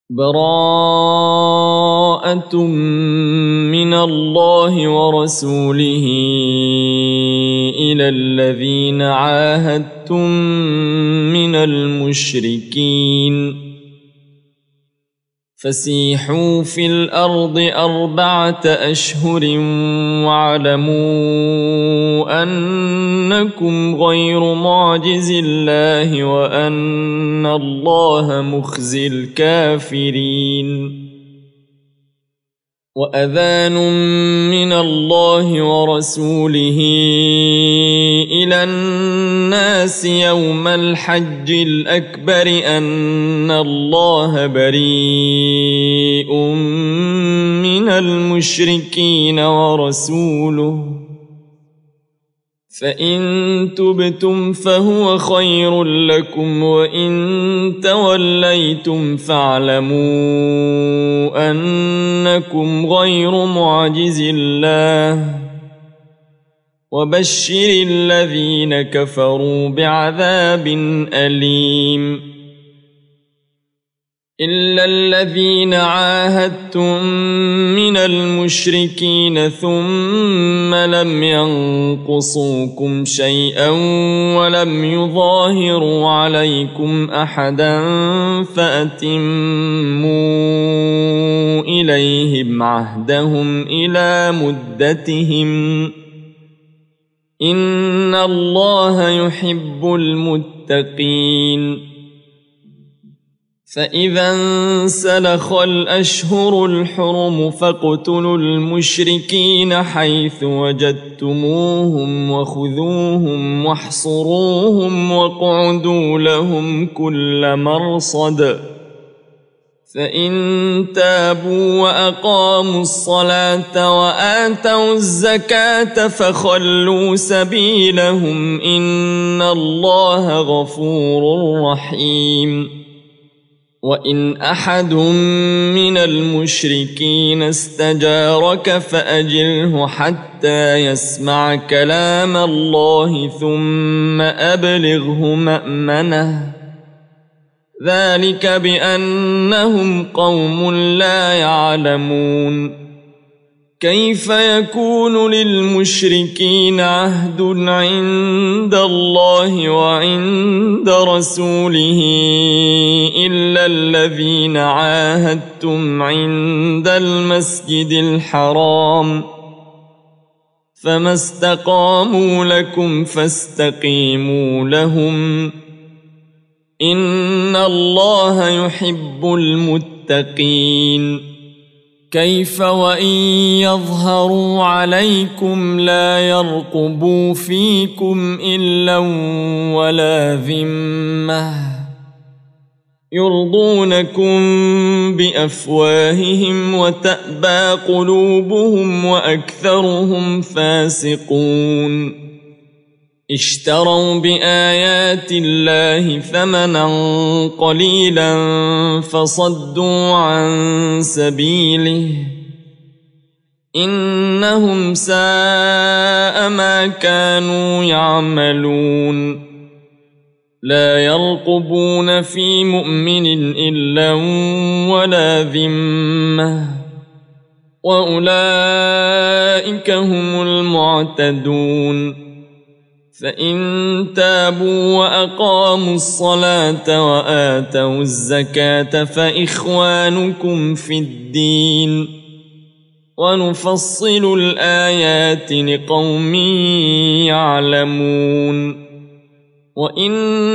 براءة من الله ورسوله إلى الذين عاهدتم من المشركين فسيحوا في الأرض 4 أشهر واعلموا أنكم غير معجز الله وأن الله مخزي الكافرين. وأذان من الله ورسوله إلى الناس يوم الحج الأكبر أن الله بريء من المشركين ورسوله فإن تبتم فهو خير لكم وإن توليتم فاعلموا أنكم غير معجز الله وبشر الذين كفروا بعذاب أليم. إلا الذين عاهدتم من المشركين ثم لم ينقصوكم شيئا ولم يظاهروا عليكم أحدا فأتموا إليهم عهدهم إلى مدتهم إن الله يحب المتقين. فإذا انسلخ الأشهر الحرم فاقتلوا المشركين حيث وجدتموهم وخذوهم واحصروهم واقعدوا لهم كل مرصد فإن تابوا وأقاموا الصلاة وآتوا الزكاة فخلوا سبيلهم إن الله غفور رحيم. وإن أحد من المشركين استجارك فأجره حتى يسمع كلام الله ثم أبلغه مأمنه ذلك بأنهم قوم لا يعلمون. كيف يكون للمشركين عهد عند الله وعند رسوله إلا الذين عاهدتم عند المسجد الحرام فما استقاموا لكم فاستقيموا لهم إن الله يحب المتقين. كيف وإن يظهروا عليكم لا يرقبوا فيكم إلا ولا ذمة يرضونكم بأفواههم وتأبى قلوبهم وأكثرهم فاسقون. اشتروا بآيات الله ثمنا قليلا فصدوا عن سبيله إنهم ساء ما كانوا يعملون. لا يرقبون في مؤمن إلا ولا ذمة وأولئك هم المعتدون. فإن تابوا وأقاموا الصلاة وآتوا الزكاة فإخوانكم في الدين ونفصل الآيات لقوم يعلمون. وإن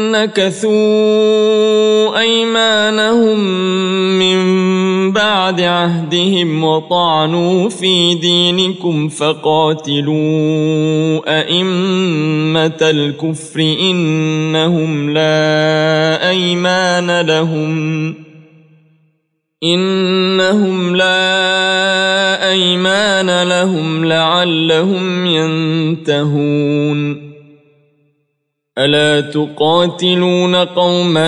نكثوا أيمانهم من بعد عهدهم وطعنوا في دينكم فقاتلوا أئمة الكفر إنهم لا أيمان لهم لعلهم ينتهون. ألا تقاتلون قوما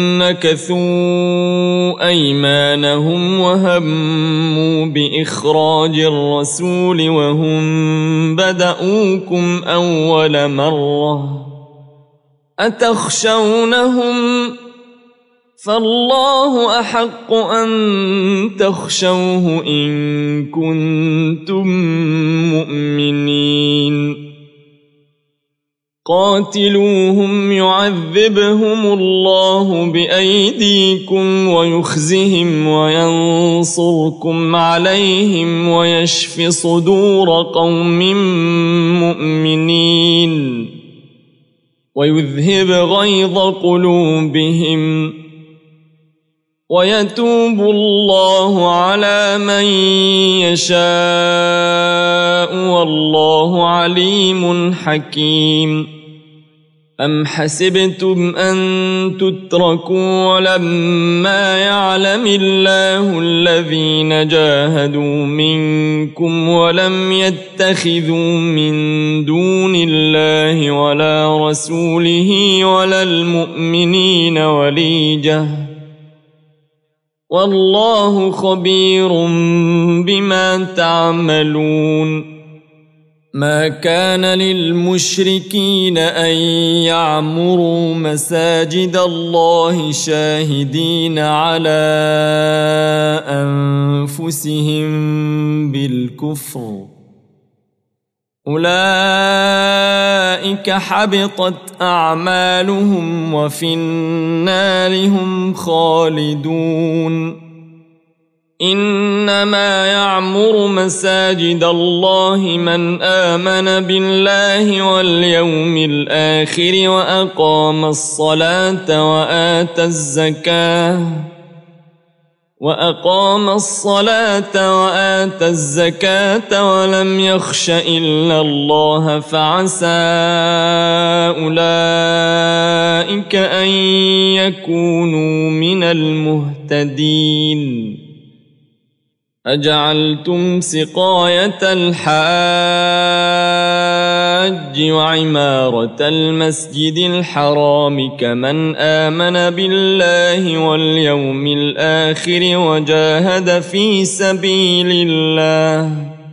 نكثوا أيمانهم وهموا بإخراج الرسول وهم بدؤوكم أول مرة أتخشونهم فالله أحق أن تخشوه إن كنتم مؤمنين قاتلوهم يعذبهم الله بأيديكم ويخزهم وينصركم عليهم ويشف صدور قوم مؤمنين ويذهب غيظ قلوبهم ويتوب الله على من يشاء والله عليم حكيم أم حسبتم أن تتركوا ولما يعلم الله الذين جاهدوا منكم ولم يتخذوا من دون الله ولا رسوله ولا المؤمنين وليجة والله خبير بما تعملون ما كان للمشركين أن يعمروا مساجد الله شاهدين على أنفسهم بالكفر أولئك حبطت أعمالهم وفي النار هم خالدون إنما يعمر مساجد الله من آمن بالله واليوم الآخر وأقام الصلاة وآتى الزكاة ولم يخش إلا الله فعسى أولئك أن يكونوا من المهتدين أجعلتم سقاية الحاج وعمارة المسجد الحرام كمن آمن بالله واليوم الآخر وجاهد في سبيل الله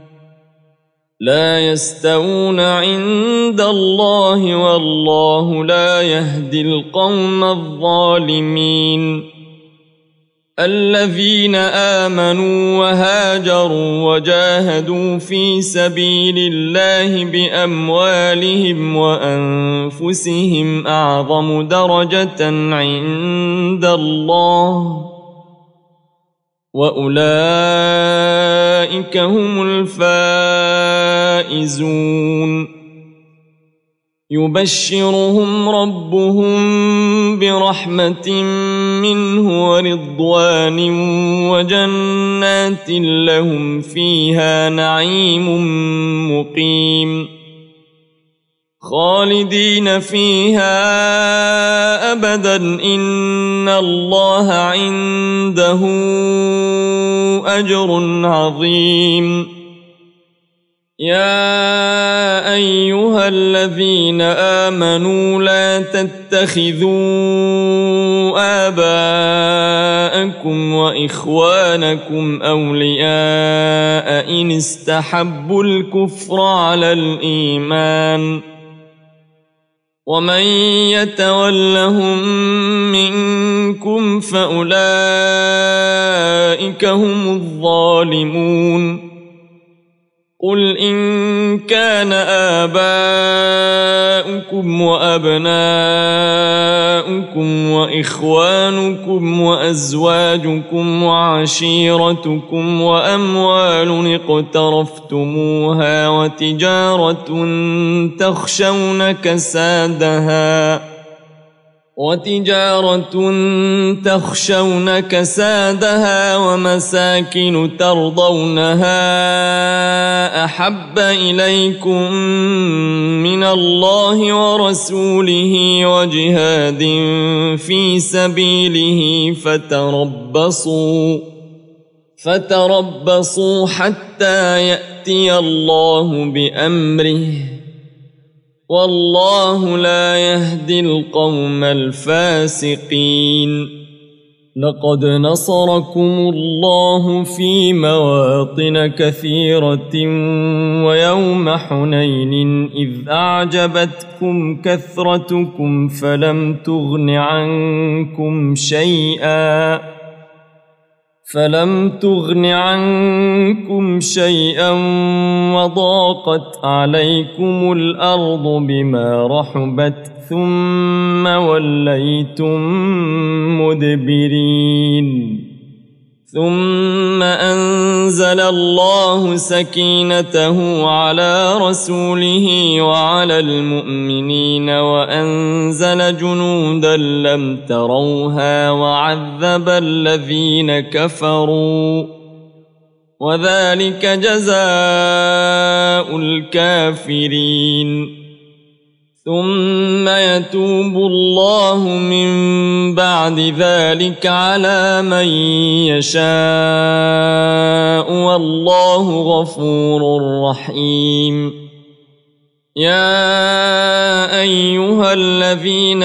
لا يستوون عند الله والله لا يهدي القوم الظالمين الذين آمنوا وهاجروا وجاهدوا في سبيل الله بأموالهم وأنفسهم أعظم درجة عند الله وأولئك هم الفائزون يبشرهم ربهم برحمة منه ورضوان وجنات لهم فيها نعيم مقيم خالدين فيها أبدا إن الله عنده أجر عظيم يا أيها الذين آمنوا لا تتخذوا آباءكم وإخوانكم أولياء إن استحبوا الكفر على الإيمان ومن يتولهم منكم فأولئك هم الظالمون قل إن كان آباؤكم وأبناؤكم وإخوانكم وأزواجكم وعشيرتكم وأموال اقترفتموها وتجارة تخشون كسادها ومساكن ترضونها أحب إليكم من الله ورسوله وجهاد في سبيله فتربصوا حتى يأتي الله بأمره والله لا يهدي القوم الفاسقين لقد نصركم الله في مواطن كثيرة ويوم حنين إذ أعجبتكم كثرتكم فلم تغن عنكم شيئا وضاقت عليكم الأرض بما رحبت ثم وليتم مدبرين ثم أنزل الله سكينته على رسوله وعلى المؤمنين وأنزل جنودا لم تروها وعذب الذين كفروا وذلك جزاء الكافرين ثم يتوب الله من بعد ذلك على من يشاء والله غفور رحيم يا أيها الذين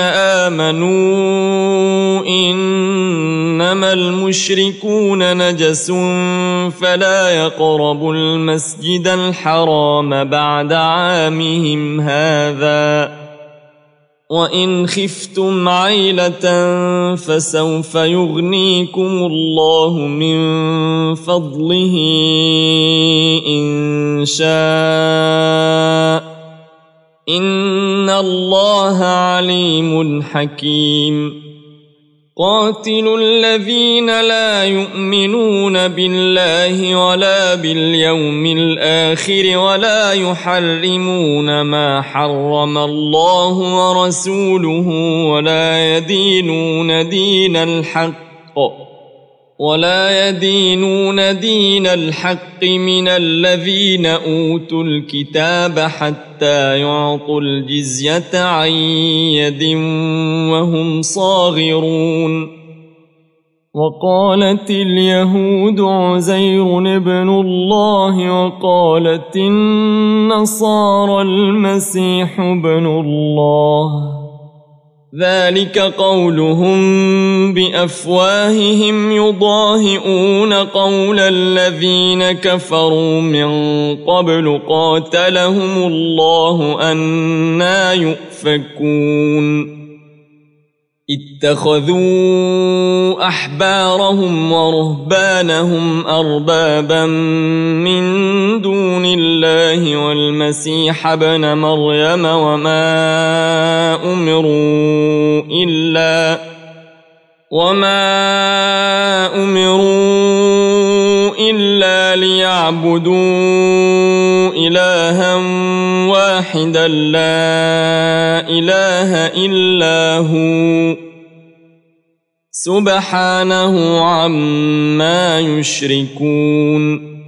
آمنوا إنما المشركون نجس فلا يقربوا المسجد الحرام بعد عامهم هذا وإن خفتم عيلة فسوف يغنيكم الله من فضله إن شاء إن الله عليم حكيم قاتلوا الذين لا يؤمنون بالله ولا باليوم الآخر ولا يحرمون ما حرم الله ورسوله ولا يدينون دين الحق من الذين أوتوا الكتاب حتى يعطوا الجزية عن يد وهم صاغرون وقالت اليهود عزير ابن الله وقالت النصارى المسيح ابن الله ذلك قولهم بأفواههم يضاهئون قول الذين كفروا من قبل قاتلهم الله أنى يؤفكون اتخذوا أحبارهم ورهبانهم أربابا من دون الله والمسيح ابن مريم وما أمروا إلا ليعبدوا إلها واحدا لا إله إلا هو سبحانه عما يشركون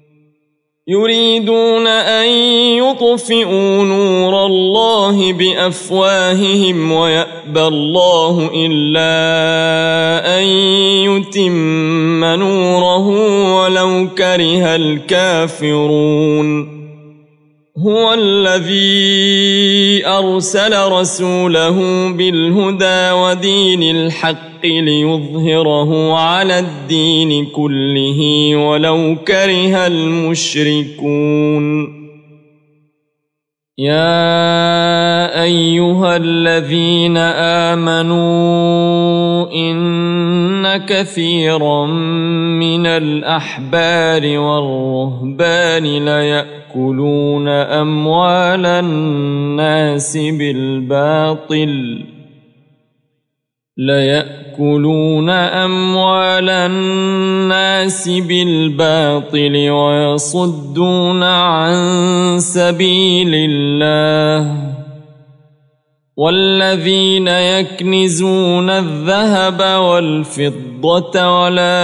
يريدون أن يطفئوا نور الله بأفواههم ويأبى الله إلا أن يتم نوره ولو كره الكافرون هو الذي أرسل رسوله بالهدى ودين الحق ليظهره على الدين كله ولو كره المشركون يا أيها الذين آمنوا إن كثيرا من الأحبار والرهبان ليأكلون أموال الناس بالباطل ويصدون عن سبيل الله والذين يكنزون الذهب والفضة ولا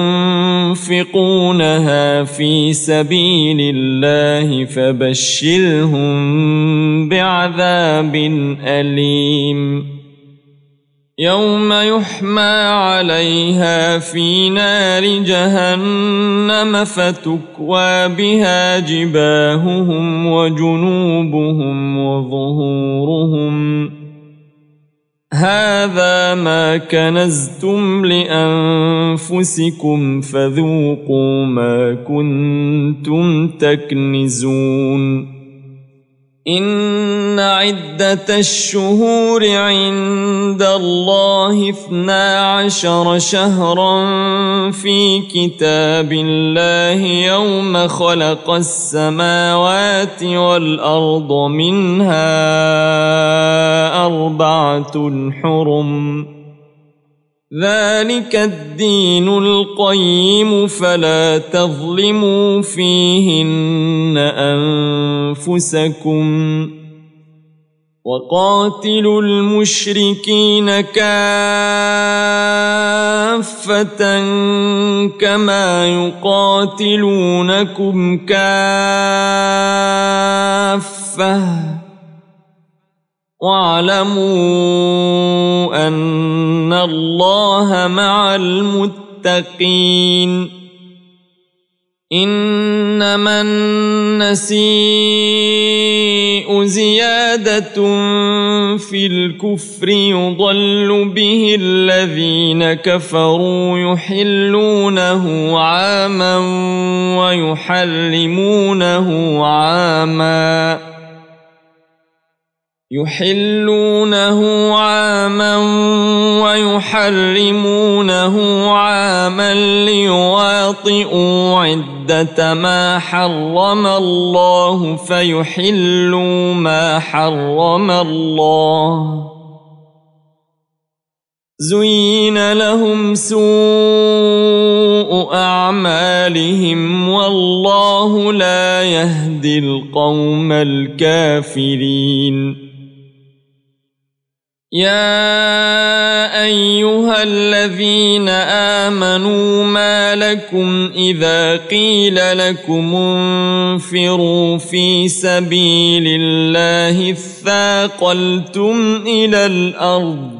ينفقونها في سبيل الله فبشرهم بعذاب أليم يوم يحمى عليها في نار جهنم فتكوى بها جباههم وجنوبهم وظهورهم هذا ما كنزتم لأنفسكم فذوقوا ما كنتم تكنزون إن عدة الشهور عند الله 12 شهرا في كتاب الله يوم خلق السماوات والأرض منها 4 حرم ذلك الدين القيم فلا تظلموا فيهن أنفسكم وقاتلوا المشركين كافة كما يقاتلونكم كافة واعلموا أن الله مع المتقين إنما النسيء زيادة في الكفر يضل به الذين كفروا يحلونه عاما ويحرمونه عاما ليواطئوا عدة ما حرم الله فيحلوا ما حرم الله زين لهم سوء أعمالهم والله لا يهدي القوم الكافرين يا أيها الذين آمنوا ما لكم إذا قيل لكم انفروا في سبيل الله اثاقلتم إلى الأرض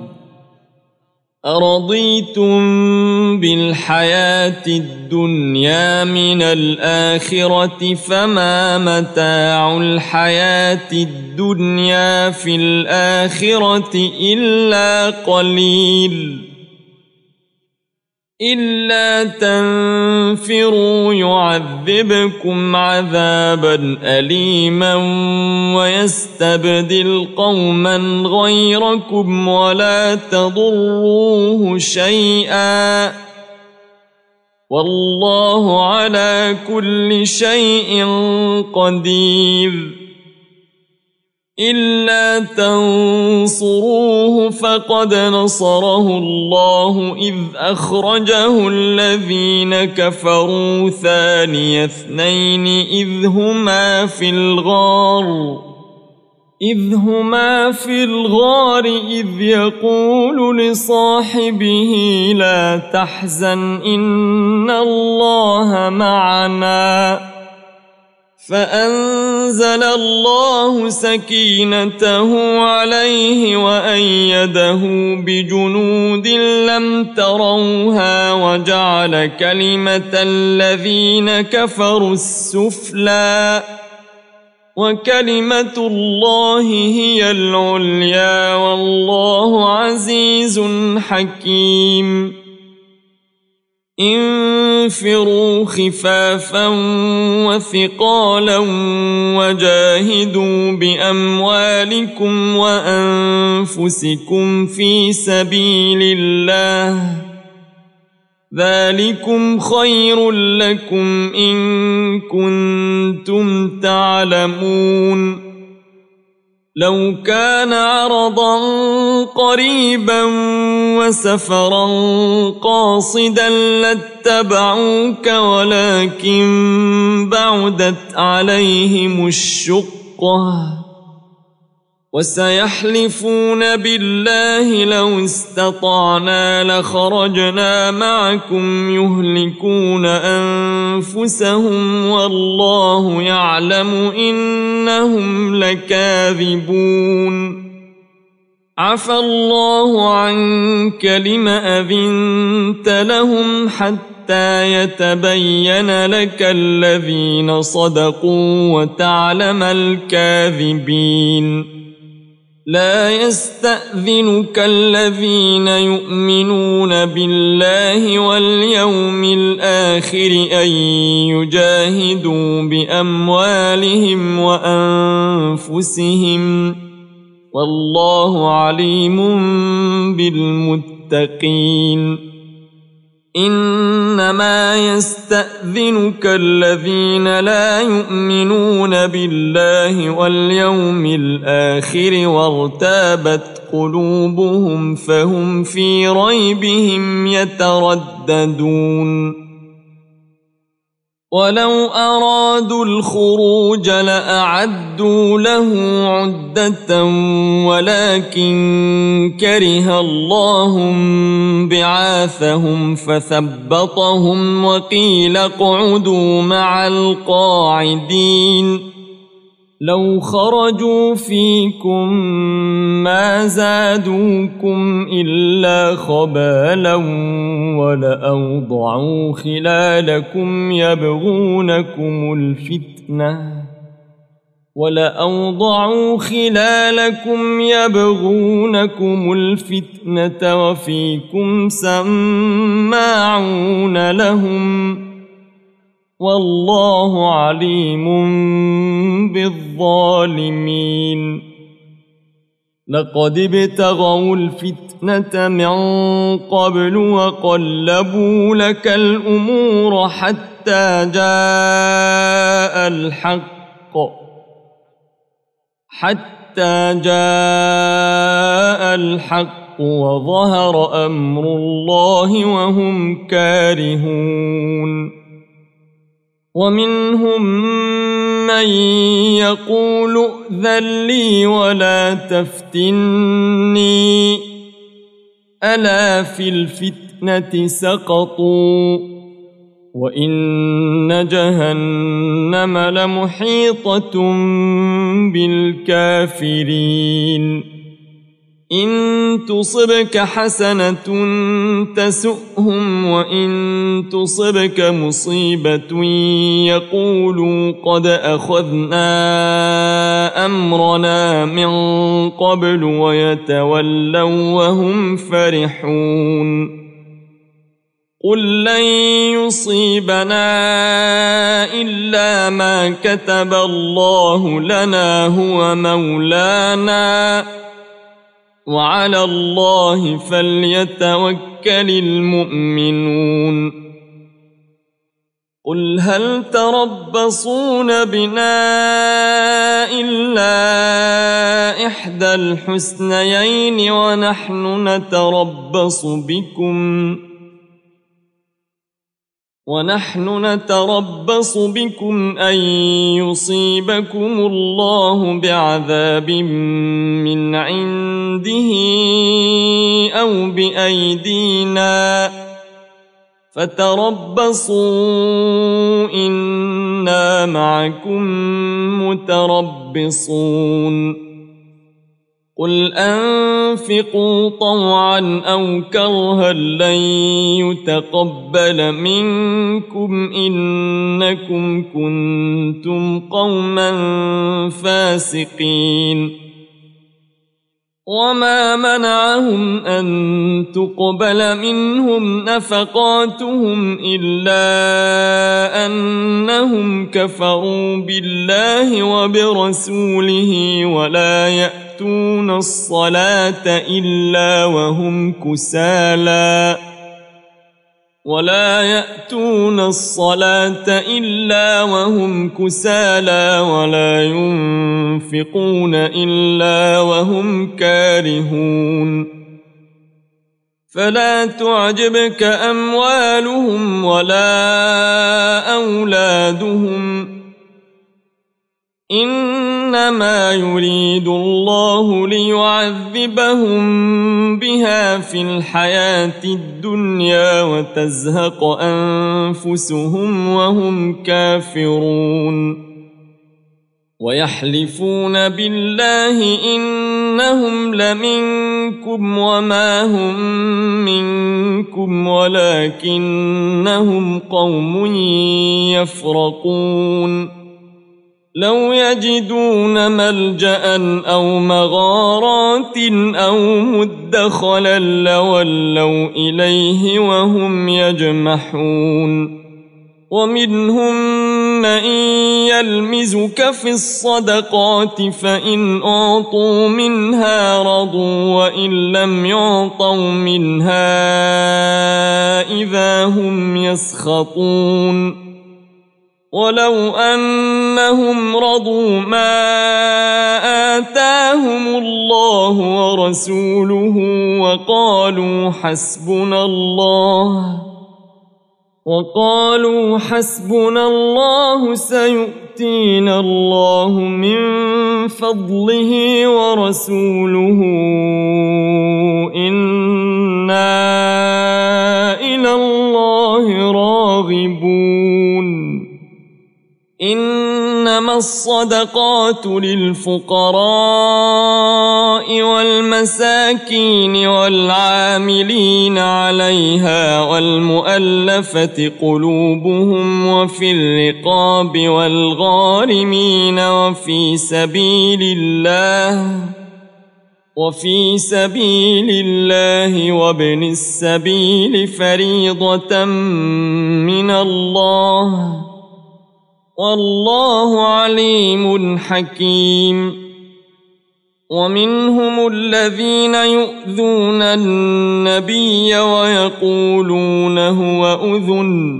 أرضيتم بالحياة الدنيا من الآخرة فما متاع الحياة الدنيا في الآخرة إلا قليل إلا تنفروا يعذبكم عذابا أليما ويستبدل قوما غيركم ولا تضروه شيئا والله على كل شيء قدير إلا تنصروه فقد نصره الله إذ أخرجه الذين كفروا ثاني اثنين إذ هما في الغار إذ يقول لصاحبه لا تحزن إن الله معنا فأنزل الله سكينته عليه وأيده بجنود لم تروها وجعل كلمة الذين كفروا السفلى وكلمة الله هي العليا والله عزيز حكيم انفروا خفافا وثقالا وجاهدوا بأموالكم وأنفسكم في سبيل الله ذلكم خير لكم إن كنتم تعلمون لو كان عرضا قريبا وسفرا قاصدا لاتبعوك ولكن بعدت عليهم الشقة وسيحلفون بالله لو استطعنا لخرجنا معكم يهلكون أنفسهم والله يعلم إنهم لكاذبون عفى الله عنك لم أذنت لهم حتى يتبين لك الذين صدقوا وتعلم الكاذبين لا يستأذنك الذين يؤمنون بالله واليوم الآخر أن يجاهدوا بأموالهم وأنفسهم والله عليم بالمتقين إنما يستأذنك الذين لا يؤمنون بالله واليوم الآخر وارتابت قلوبهم فهم في ريبهم يترددون ولو أرادوا الخروج لأعدوا له عدة ولكن كره الله بعاثهم فثبطهم وقيل اقعدوا مع القاعدين لو خرجوا فيكم ما زادوكم إلا خبالا ولأوضعوا خلالكم يبغونكم الفتنة وفيكم سماعون لهم والله عليم بالظالمين لقد ابتغوا الفتنة من قبل وقلبوا لك الأمور حتى جاء الحق وظهر أمر الله وهم كارهون ومنهم من يقول ائذن لي ولا تفتني ألا في الفتنة سقطوا وإن جهنم لمحيطة بالكافرين إن تصبك حسنة تسؤهم وإن تصبك مصيبة يقولوا قد أخذنا أمرنا من قبل ويتولوا وهم فرحون قل لن يصيبنا إلا ما كتب الله لنا هو مولانا وعلى الله فليتوكل المؤمنون قل هل تربصون بنا إلا إحدى الحسنيين ونحن نتربص بكم أن يصيبكم الله بعذاب من عنده أو بأيدينا فتربصوا إنا معكم متربصون قل أنفقوا طوعا أو كرها لن يتقبل منكم إنكم كنتم قوما فاسقين وما منعهم أن تقبل منهم نفقاتهم إلا أنهم كفروا بالله وبرسوله ولا يأتون الصلاة إلا وهم كسالى ولا ينفقون إلا وهم كارهون فلا تعجبك أموالهم ولا أولادهم إنما يريد الله ليعذبهم بها في الحياة الدنيا وتزهق أنفسهم وهم كافرون ويحلفون بالله إنهم لمنكم وما هم منكم ولكنهم قوم يفرقون لو يجدون ملجأ أو مغارات أو مدخلا لولوا إليه وهم يجمحون ومنهم من يلمزك في الصدقات فإن أعطوا منها رضوا وإن لم يعطوا منها إذا هم يسخطون ولو أنهم رضوا ما آتاهم الله ورسوله وقالوا حسبنا الله سيؤتينا الله من فضله ورسوله إنا إلى الله راغبون إنما الصدقات للفقراء والمساكين والعاملين عليها والمؤلفة قلوبهم وفي الرقاب والغارمين وفي سبيل الله وابن السبيل فريضة من الله والله عليم حكيم ومنهم الذين يؤذون النبي ويقولون هو أذن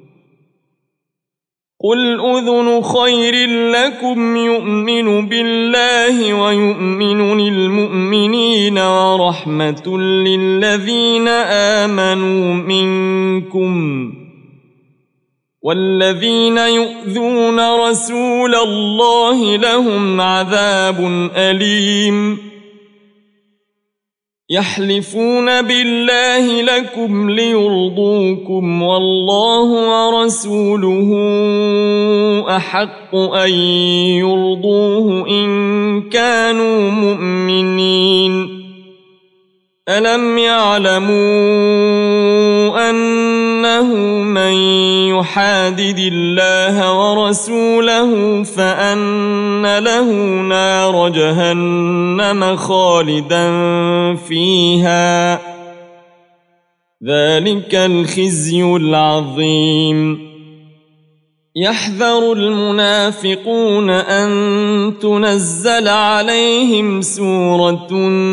قل أذن خير لكم يؤمن بالله ويؤمن للمؤمنين ورحمة للذين آمنوا منكم والذين يؤذون رسول الله لهم عذاب أليم يحلفون بالله لكم ليرضوكم والله ورسوله أحق أن يرضوه إن كانوا مؤمنين ألم يعلموا أنه من يحادد الله ورسوله فأن له نار جهنم خالدا فيها ذلك الخزي العظيم يحذر المنافقون أن تنزل عليهم سورة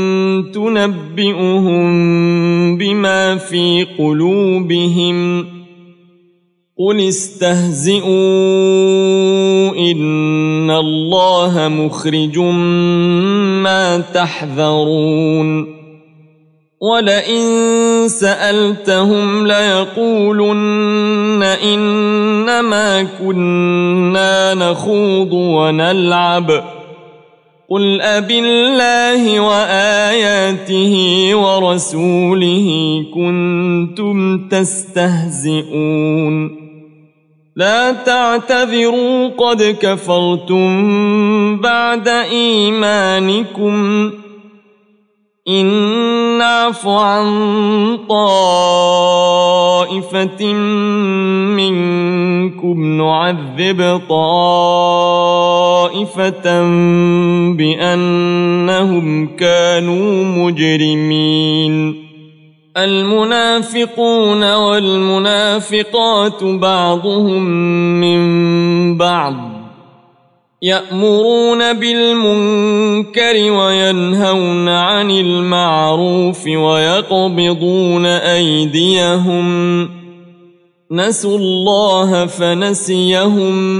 تنبئهم بما في قلوبهم قل استهزئوا إن الله مخرج ما تحذرون ولئن سألتهم ليقولن إنما كنا نخوض ونلعب قل أبالله وآياته ورسوله كنتم تستهزئون لا تعتذروا قد كفرتم بعد إيمانكم إن نعف عن طائفة منكم نعذب طائفة بأنهم كانوا مجرمين المنافقون والمنافقات بعضهم من بعض يأمرون بالمنكر وينهون عن المعروف ويقبضون أيديهم نسوا الله فنسيهم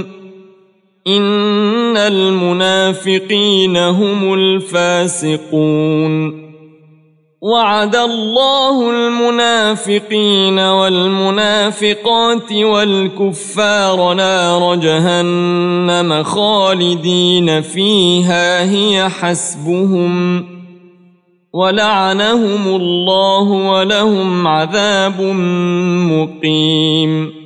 إن المنافقين هم الفاسقون وعد الله المنافقين والمنافقات والكفار نار جهنم خالدين فيها هي حسبهم ولعنهم الله ولهم عذاب مقيم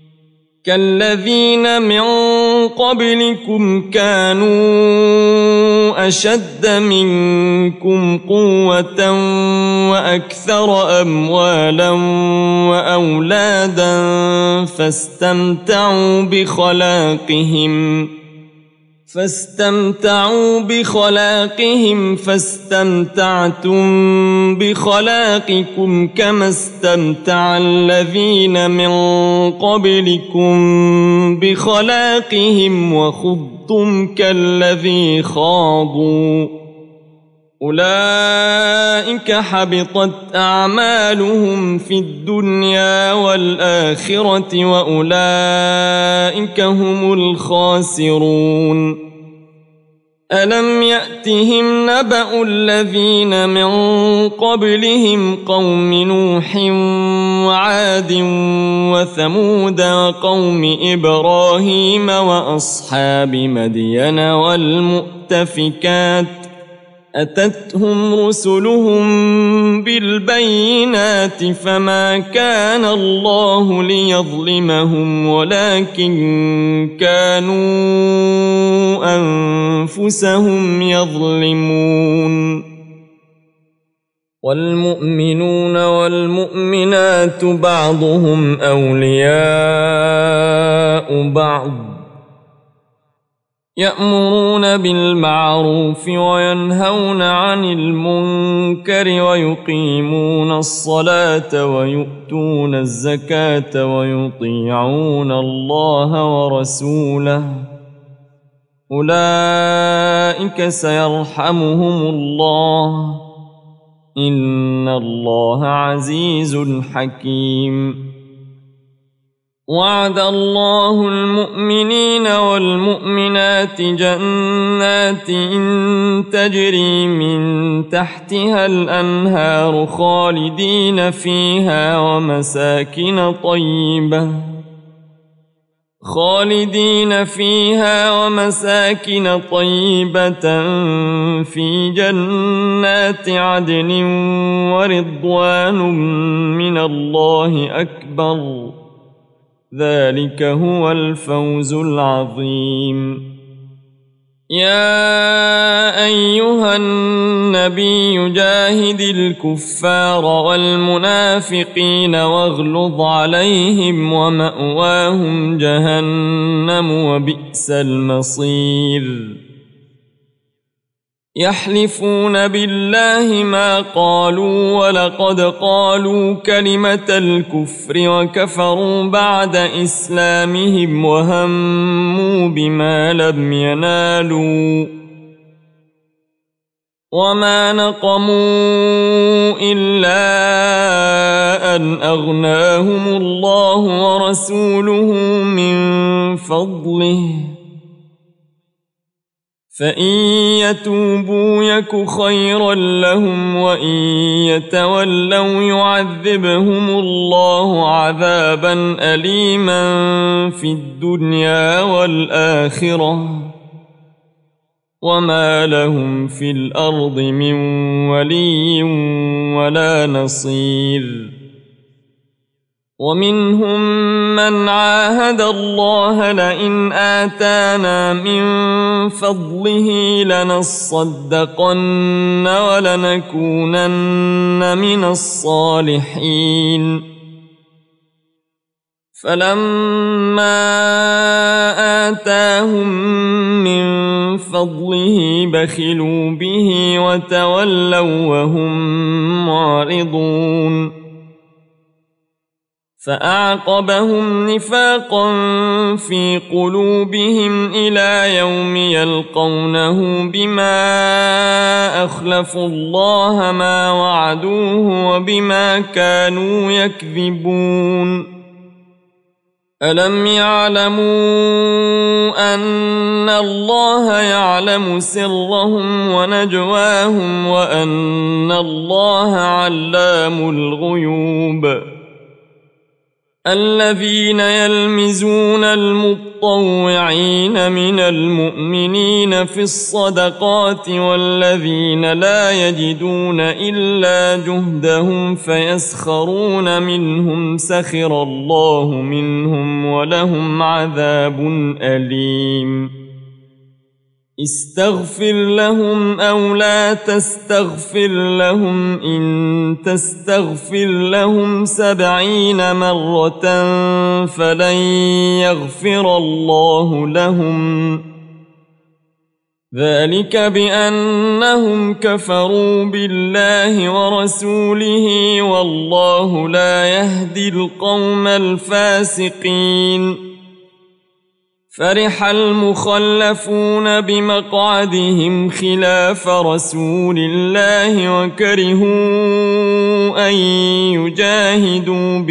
كالذين من قبلكم كانوا أشد منكم قوة وأكثر أموالا وأولادا فاستمتعوا فاستمتعوا بخلاقهم فاستمتعتم بخلاقكم كما استمتع الذين من قبلكم بخلاقهم وخضتم كالذي خاضوا أولئك حبطت أعمالهم في الدنيا والآخرة وأولئك هم الخاسرون ألم يأتهم نبأ الذين من قبلهم قوم نوح وعاد وثمود وقوم إبراهيم وأصحاب مدين والمؤتفكات أتتهم رسلهم بالبينات فما كان الله ليظلمهم ولكن كانوا أنفسهم يظلمون والمؤمنون والمؤمنات بعضهم أولياء بعض يأمرون بالمعروف وينهون عن المنكر ويقيمون الصلاة ويؤتون الزكاة ويطيعون الله ورسوله أولئك سيرحمهم الله إن الله عزيز حكيم وعد الله المؤمنين والمؤمنات جنات تجري من تحتها الأنهار خالدين فيها ومساكن طيبة في جنات عدن ورضوان من الله أكبر ذلك هو الفوز العظيم يا أيها النبي جاهد الكفار والمنافقين واغلظ عليهم ومأواهم جهنم وبئس المصير يحلفون بالله ما قالوا ولقد قالوا كلمة الكفر وكفروا بعد إسلامهم وهموا بما لم ينالوا وما نقموا إلا أن أغناهم الله ورسوله من فضله فإن يتوبوا يك خيرا لهم وإن يتولوا يعذبهم الله عذابا أليما في الدنيا والآخرة وما لهم في الأرض من ولي ولا نصير ومنهم من عاهد الله لئن آتانا من فضله لنصدقن ولنكونن من الصالحين فلما آتاهم من فضله بخلوا به وتولوا وهم معرضون فأعقبهم نفاقا في قلوبهم إلى يوم يلقونه بما أخلفوا الله ما وعدوه وبما كانوا يكذبون ألم يعلموا أن الله يعلم سرهم ونجواهم وأن الله علام الغيوب الذين يلمزون المطوعين من المؤمنين في الصدقات والذين لا يجدون إلا جهدهم فيسخرون منهم سخر الله منهم ولهم عذاب أليم استغفر لهم أو لا تستغفر لهم إن تستغفر لهم 70 مرة فلن يغفر الله لهم ذلك بأنهم كفروا بالله ورسوله والله لا يهدي القوم الفاسقين فرح المخلفون بمقعدهم خلاف رسول الله وكرهوا أن يجاهدوا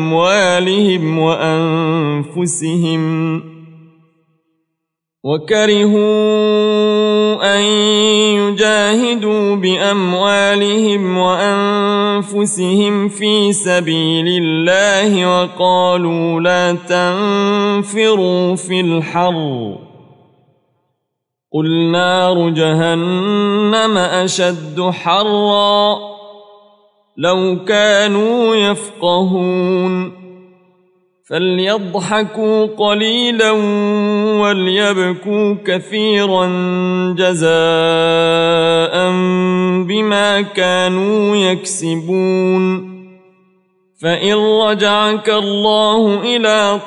بأموالهم وأنفسهم في سبيل الله وقالوا لا تنفروا في الحر قل نار جهنم أشد حرا لو كانوا يفقهون فليضحكوا قليلا وليبكوا كثيرا جزاء بما كانوا يكسبون فإن رجعك الله إلى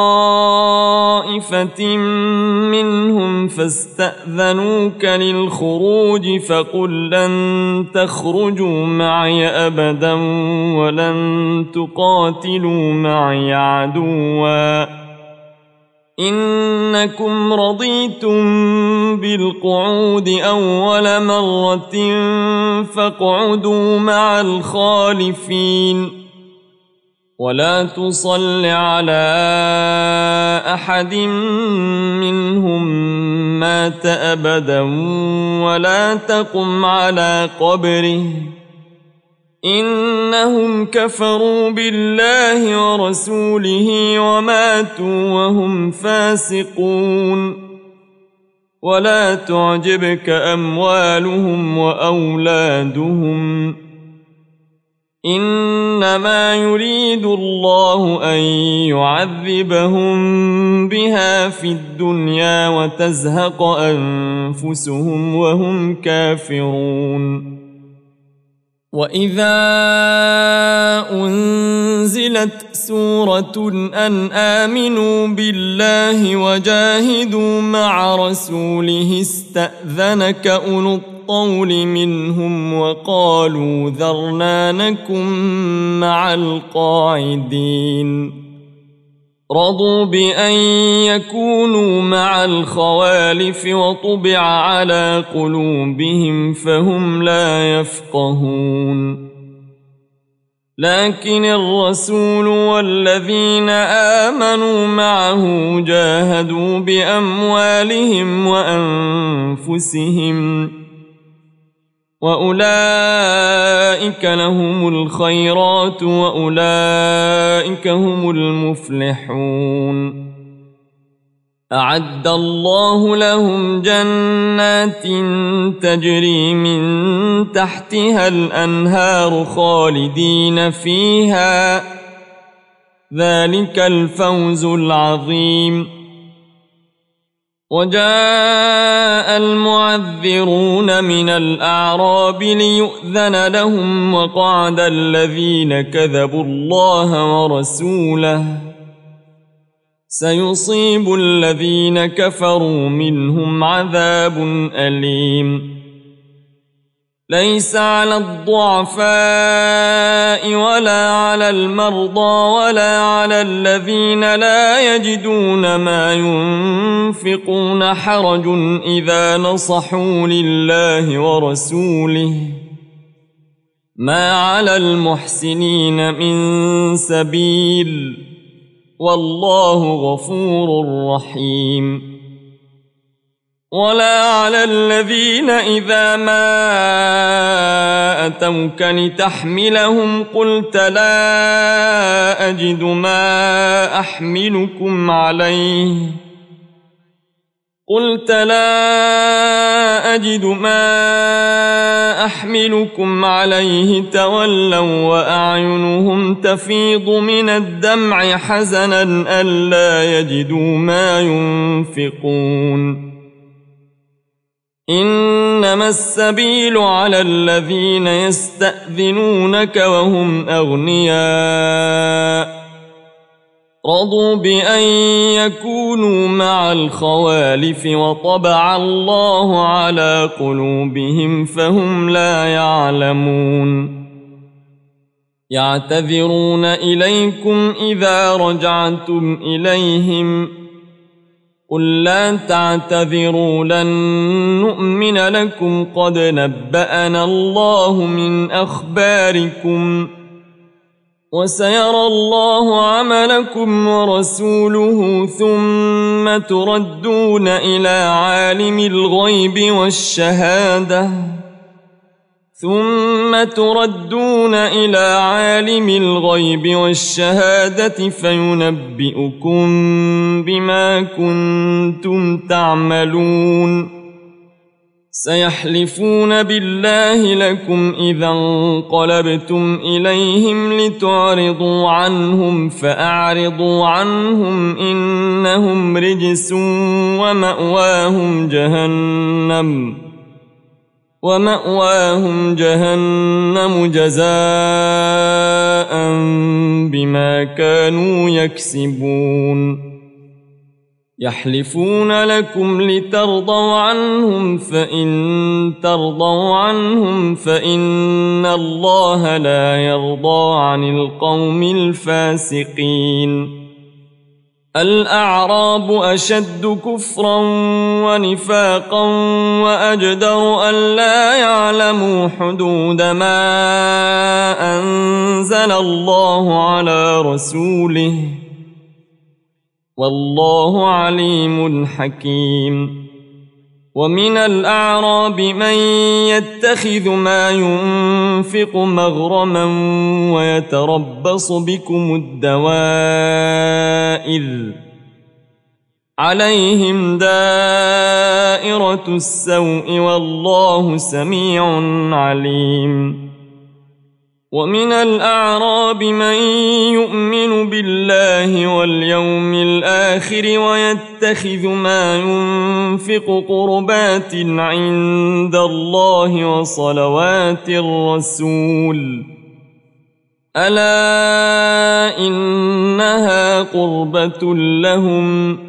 طائفة منهم فاستأذنوك للخروج فقل لن تخرجوا معي أبدا ولن تقاتلوا معي عدوا إنكم رضيتم بالقعود أول مرة فاقعدوا مع الخالفين ولا تصل على أحد منهم مات أبدا ولا تقم على قبره إنهم كفروا بالله ورسوله وماتوا وهم فاسقون ولا تعجبك أموالهم وأولادهم إنما يريد الله أن يعذبهم بها في الدنيا وتزهق أنفسهم وهم كافرون وإذا أنزلت سورة أن آمنوا بالله وجاهدوا مع رسوله استأذنك أولو الطول منهم وقالوا ذرنا نكن مع القاعدين رضوا بأن يكونوا مع الخوالف وطبع على قلوبهم فهم لا يفقهون لكن الرسول والذين آمنوا معه جاهدوا بأموالهم وأنفسهم وأولئك لهم الخيرات وأولئك هم المفلحون أعد الله لهم جنات تجري من تحتها الأنهار خالدين فيها ذلك الفوز العظيم وجاء المعذرون من الأعراب ليؤذن لهم وقعد الذين كذبوا الله ورسوله سيصيب الذين كفروا منهم عذاب أليم ليس على الضعفاء ولا على المرضى ولا على الذين لا يجدون ما ينفقون حرج إذا نصحوا لله ورسوله ما على المحسنين من سبيل والله غفور رحيم ولا على الذين إذا ما أتوك لتحملهم قلت لا أجد ما أحملكم عليه تولوا وأعينهم تفيض من الدمع حزنا ألا يجدوا ما ينفقون إنما السبيل على الذين يستأذنونك وهم أغنياء رضوا بأن يكونوا مع الخوالف وطبع الله على قلوبهم فهم لا يعلمون يعتذرون إليكم إذا رجعتم إليهم قل لا تعتذروا لن نؤمن لكم قد نبأنا الله من أخباركم وسيرى الله عملكم ورسوله ثم تردون إلى عالم الغيب والشهادة فينبئكم بما كنتم تعملون سيحلفون بالله لكم إذا انقلبتم إليهم لتعرضوا عنهم فأعرضوا عنهم إنهم رجس ومأواهم جهنم جزاء بما كانوا يكسبون يحلفون لكم لترضوا عنهم فإن ترضوا عنهم فإن الله لا يرضى عن القوم الفاسقين الأعراب أشد كفرا ونفاقا وأجدر أن لا يعلموا حدود ما أنزل الله على رسوله والله عليم حكيم ومن الأعراب من يتخذ ما ينفق مغرما ويتربص بكم الدوائر عليهم دائرة السوء والله سميع عليم ومن الأعراب من يؤمن بالله واليوم الآخر ويتخذ ما ينفق قربات عند الله وصلوات الرسول ألا إنها قربة لهم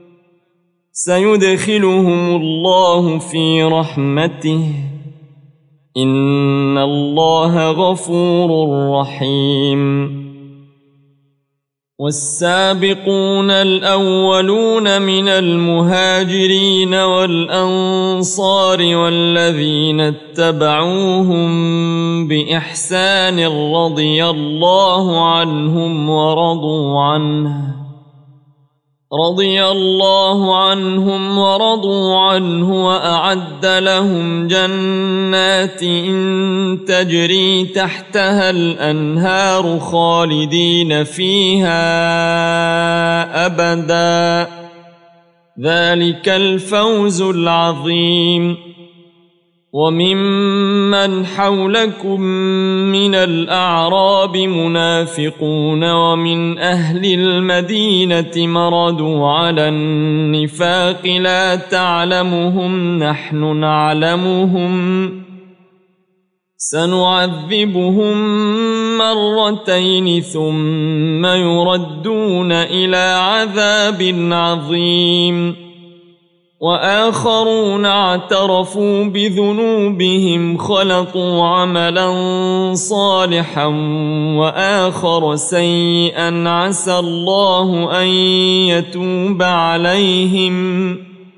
سيدخلهم الله في رحمته إن الله غفور رحيم والسابقون الأولون من المهاجرين والأنصار والذين اتبعوهم بإحسان رضي الله عنهم ورضوا عنه وأعد لهم جنات تجري تحتها الأنهار خالدين فيها أبدا ذلك الفوز العظيم وممن حولكم من الأعراب منافقون ومن أهل المدينة مردوا على النفاق لا تعلمهم نحن نعلمهم سنعذبهم مرتين ثم يردون إلى عذاب عظيم وآخرون اعترفوا بذنوبهم خلطوا عملا صالحا وآخر سيئا عسى الله أن يتوب عليهم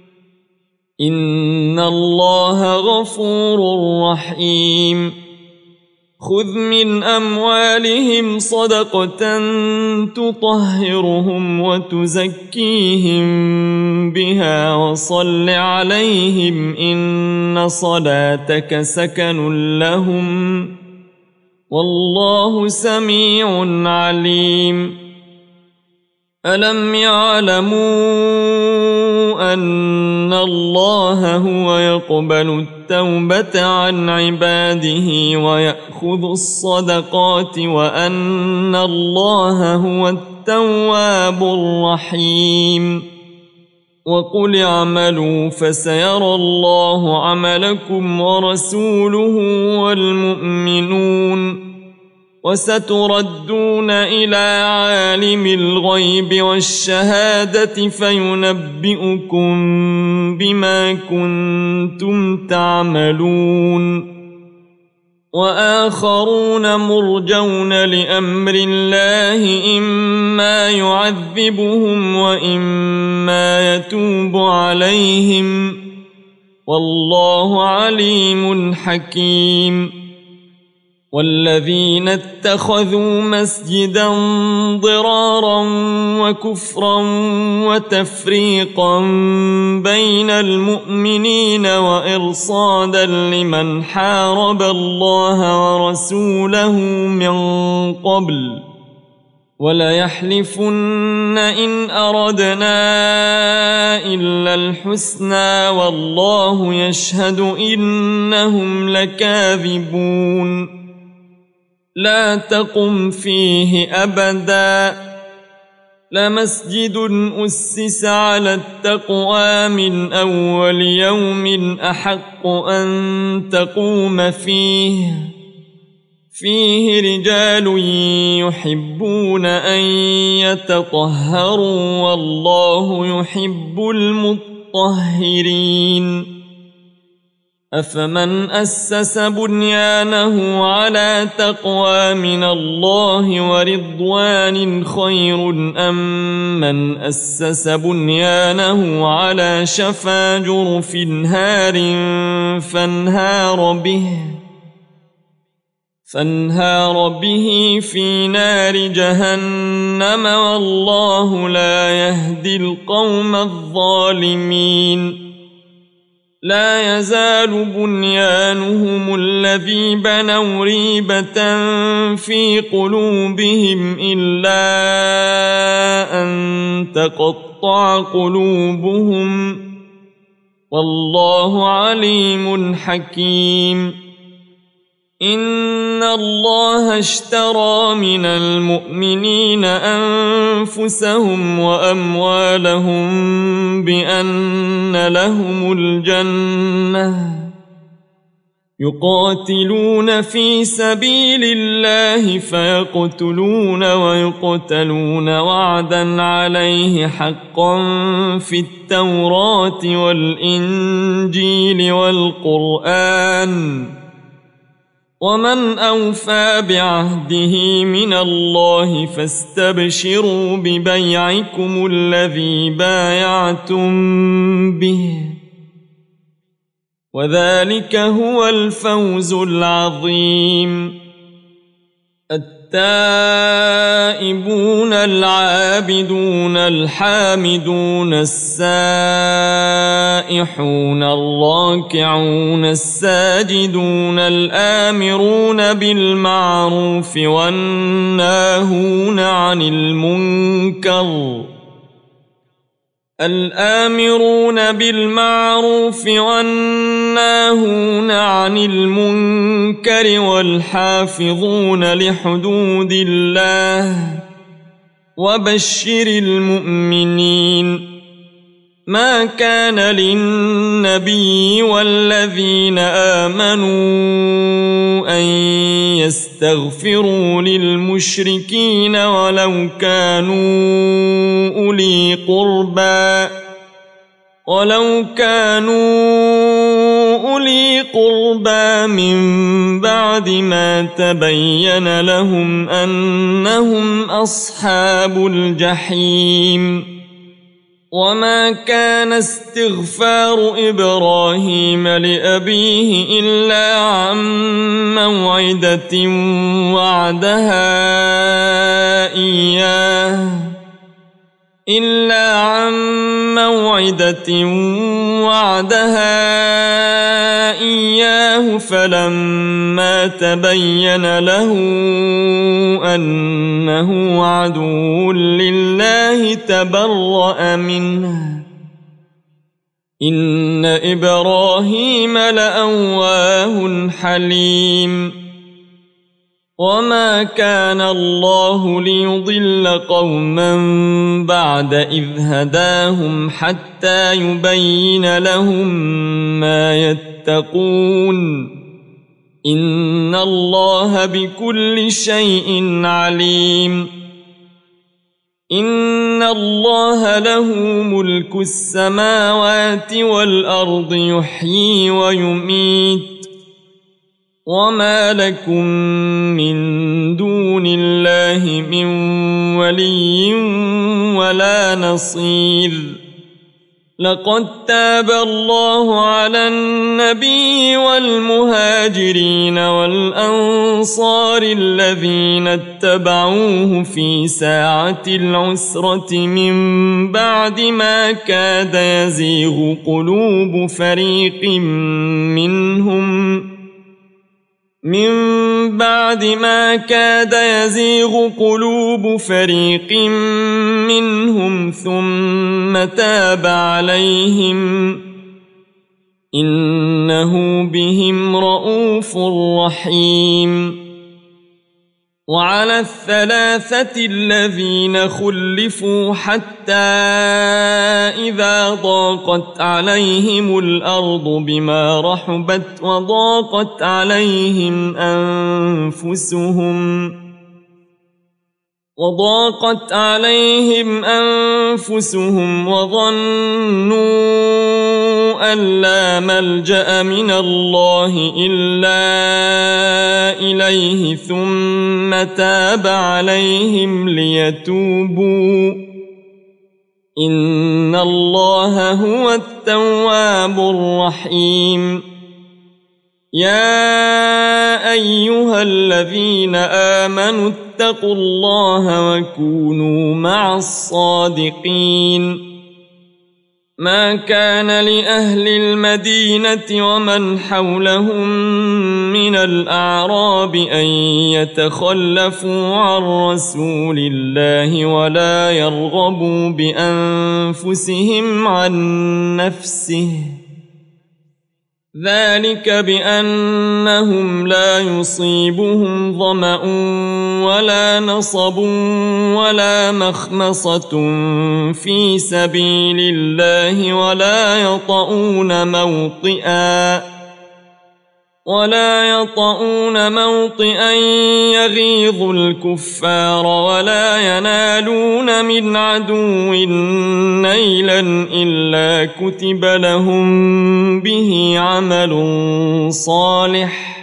إن الله غفور رحيم خذ من أموالهم صدقة تطهرهم وتزكيهم بها وصل عليهم إن صلاتك سكن لهم والله سميع عليم ألم يعلموا أن الله هو يقبل التوبة عن عباده ويأخذ الصدقات وأن الله هو التواب الرحيم وقل اعملوا فسيرى الله عملكم ورسوله والمؤمنون وستردون إلى عالم الغيب والشهادة فينبئكم بما كنتم تعملون وآخرون مرجون لأمر الله إما يعذبهم وإما يتوب عليهم والله عليم حكيم والذين اتخذوا مسجدا ضرارا وكفرا وتفريقا بين المؤمنين وإرصادا لمن حارب الله ورسوله من قبل وليحلفن إن أردنا إلا الحسنى والله يشهد إنهم لكاذبون لا تقم فيه أبدا لمسجد أسس على التقوى من أول يوم أحق أن تقوم فيه رجال يحبون أن يتطهروا والله يحب المطهرين أفمن أسس بنيانه على تقوى من الله ورضوان خير أم من أسس بنيانه على شفا جرف هار فانهار به في نار جهنم والله لا يهدي القوم الظالمين لا يزال بنيانهم الذي بنوا ريبة في قلوبهم إلا أن تقطع قلوبهم والله عليم حكيم إن الله اشترى من المؤمنين أنفسهم وأموالهم بأن لهم الجنة يقاتلون في سبيل الله فيقتلون ويقتلون وعدا عليه حقا في التوراة والإنجيل والقرآن ومن أوفى بعهده من الله فاستبشروا ببيعكم الذي بايعتم به وذلك هو الفوز العظيم التائبون العابدون الحامدون السائحون الراكعون الساجدون الآمرون بالمعروف والناهون عن المنكر والحافظون لحدود الله وبشر المؤمنين ما كان للنبي والذين آمنوا أن يستغفروا للمشركين ولو كانوا أولي قربى من بعد ما تبين لهم أنهم أصحاب الجحيم وما كان استغفار إبراهيم لأبيه إلا عن موعدة وعدها إياه فلما تبين له أنه عدو لله تبرأ منه إن إبراهيم لأواه حليم وما كان الله ليضل قوما بعد إذ هداهم حتى يبين لهم ما يتقون إن الله بكل شيء عليم إن الله له ملك السماوات والأرض يحيي ويميت وما لكم من دون الله من ولي ولا نصير لقد تاب الله على النبي والمهاجرين والأنصار الذين اتبعوه في ساعة العسرة من بعد ما كاد يزيغ قلوب فريق منهم ثم تاب عليهم إنه بهم رءوف رحيم وعلى الثلاثة الذين خلفوا حتى إذا ضاقت عليهم الأرض بما رحبت وضاقت عليهم أنفسهم وظنوا أن لا ملجأ من الله إلا إليه ثم تاب عليهم ليتوبوا إن الله هو التواب الرحيم يا أيها الذين آمنوا اتقوا الله وكونوا مع الصادقين ما كان لأهل المدينة ومن حولهم من الأعراب أن يتخلفوا عن رسول الله ولا يرغبوا بأنفسهم عن نفسه ذلك بأنهم لا يصيبهم ظمأ ولا نصب ولا مخمصة في سبيل الله ولا يطؤون موطئا يغيظ الكفار ولا ينالون من عدو نيلا إلا كتب لهم به عمل صالح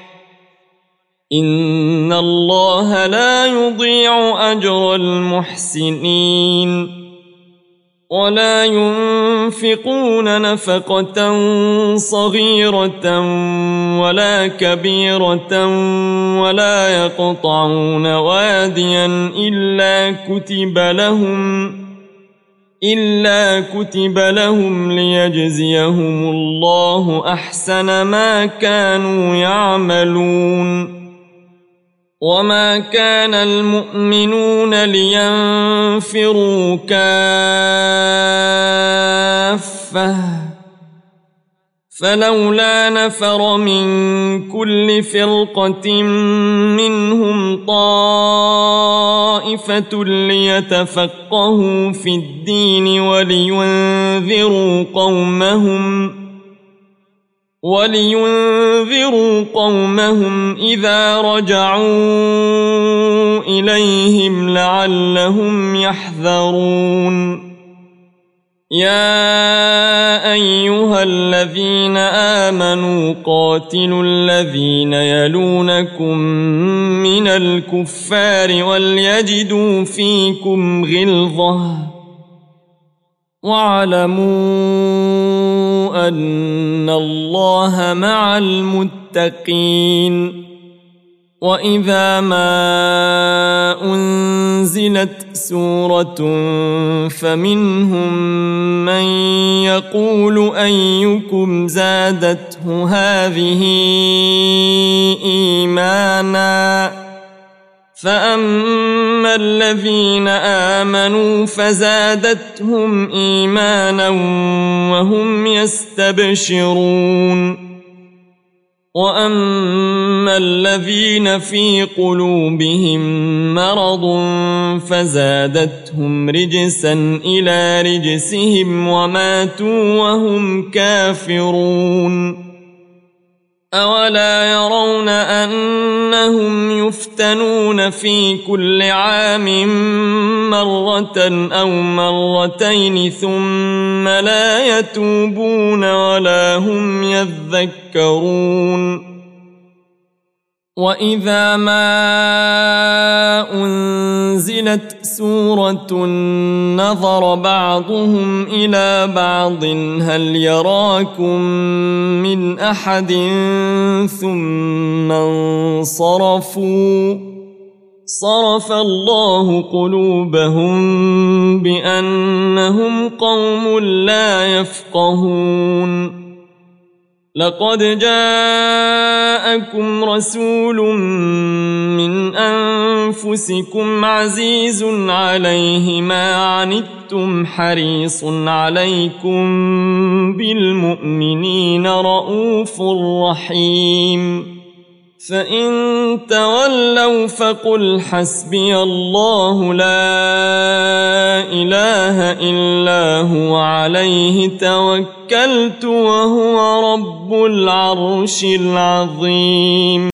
إن الله لا يضيع أجر المحسنين ولا ينفقون نفقة صغيرة ولا كبيرة ولا يقطعون واديا إلا كتب لهم ليجزيهم الله أحسن ما كانوا يعملون وما كان المؤمنون لينفروا كافة فلولا نفر من كل فرقة منهم طائفة ليتفقهوا في الدين ولينذروا قومهم إذا رجعوا إليهم لعلهم يحذرون يا أيها الذين آمنوا قاتلوا الذين يلونكم من الكفار وليجدوا فيكم غلظة واعلموا أن الله مع المتقين وإذا ما أنزلت سورة فمنهم من يقول أيكم زادته هذه إيمانا فأما الذين آمنوا فزادتهم إيمانا وهم يستبشرون وأما الذين في قلوبهم مرض فزادتهم رجسا إلى رجسهم وماتوا وهم كافرون أولا يرون أنهم يفتنون في كل عام مرة أو مرتين ثم لا يتوبون ولا هم يذكرون وإذا ما أنزلت سورة نظر بعضهم إلى بعض هل يراكم من أحد ثم انصرفوا صرف الله قلوبهم بأنهم قوم لا يفقهون لقد جاءكم رسول من أنفسكم عزيز عليه ما عنتم حريص عليكم بالمؤمنين رؤوف رحيم فإن تولوا فقل حسبي الله لا إله إلا هو عليه توكلت وهو رب العرش العظيم